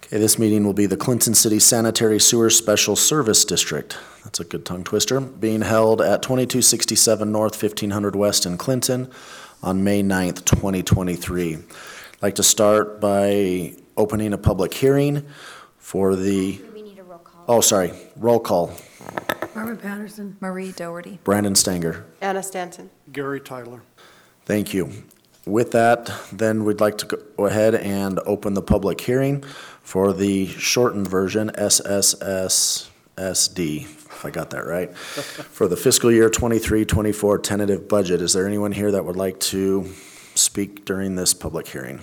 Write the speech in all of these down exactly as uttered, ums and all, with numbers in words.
Okay, this meeting will be the Clinton City Sanitary Sewer Special Service District. That's a good tongue twister. Being held at twenty-two sixty-seven North, fifteen hundred West in Clinton on May ninth, twenty twenty-three. I'd like to start by opening a public hearing for the... We need a roll call. Oh, sorry. Roll call. Barbara Patterson. Marie Doherty. Brandon Stanger. Anna Stanton. Gary Tyler. Thank you. With that, then we'd like to go ahead and open the public hearing for the shortened version, S S S S D, if I got that right, for the fiscal year twenty-three twenty-four tentative budget. Is there anyone here that would like to speak during this public hearing?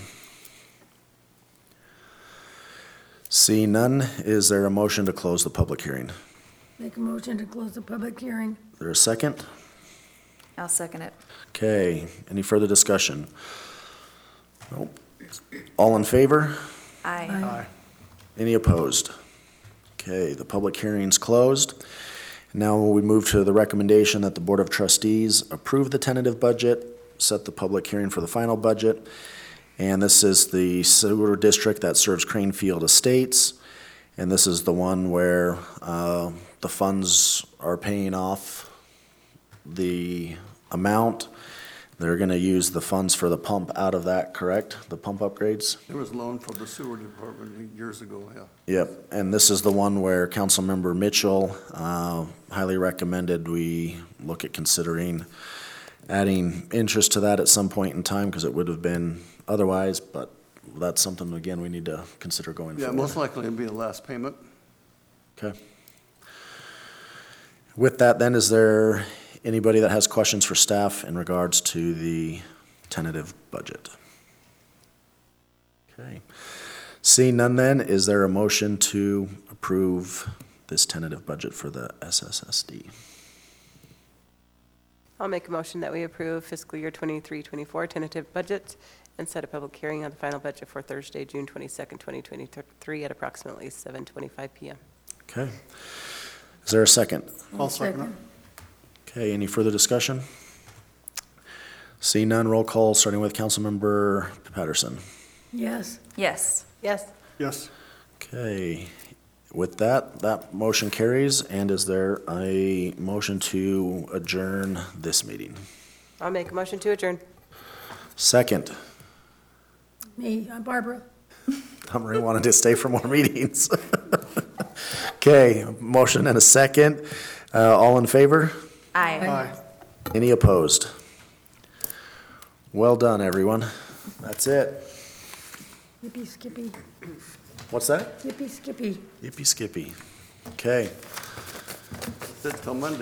See none, is there a motion to close the public hearing? Make a motion to close the public hearing. Is there a second? I'll second it. Okay, any further discussion? Nope. All in favor? Aye. Aye. Any opposed? Okay, the public hearing's closed. Now we move to the recommendation that the Board of Trustees approve the tentative budget, set the public hearing for the final budget. And this is the sewer district that serves Cranefield Estates. And this is the one where uh, the funds are paying off the amount. They're going to use the funds for the pump out of that, correct? The pump upgrades? There was loan from the sewer department years ago, yeah. Yep, and this is the one where Councilmember Mitchell uh, highly recommended we look at considering adding interest to that at some point in time, because it would have been otherwise, but that's something, again, we need to consider going Yeah, forward. most likely it'll be the last payment. Okay. With that, then, is there anybody that has questions for staff in regards to the tentative budget? Okay. Seeing none, then, is there a motion to approve this tentative budget for the S S S D? I'll make a motion that we approve fiscal year twenty-three twenty-four tentative budget and set a public hearing on the final budget for Thursday, June twenty-second, twenty twenty-three at approximately seven twenty-five p.m. Okay. Is there a second? I'll second it. Okay, any further discussion? See none, roll call, starting with Councilmember Patterson. Yes. Yes. Yes. Yes. Okay, with that, that motion carries, and is there a motion to adjourn this meeting? I'll make a motion to adjourn. Second, Me, I'm Barbara. Marie wanted to stay for more meetings. Okay, motion and a second. Uh, all in favor? Aye. Aye. Any opposed? Well done, everyone. That's it. Yippee skippy. What's that? Yippee skippy. Yippee skippy. Okay. That's it till Monday.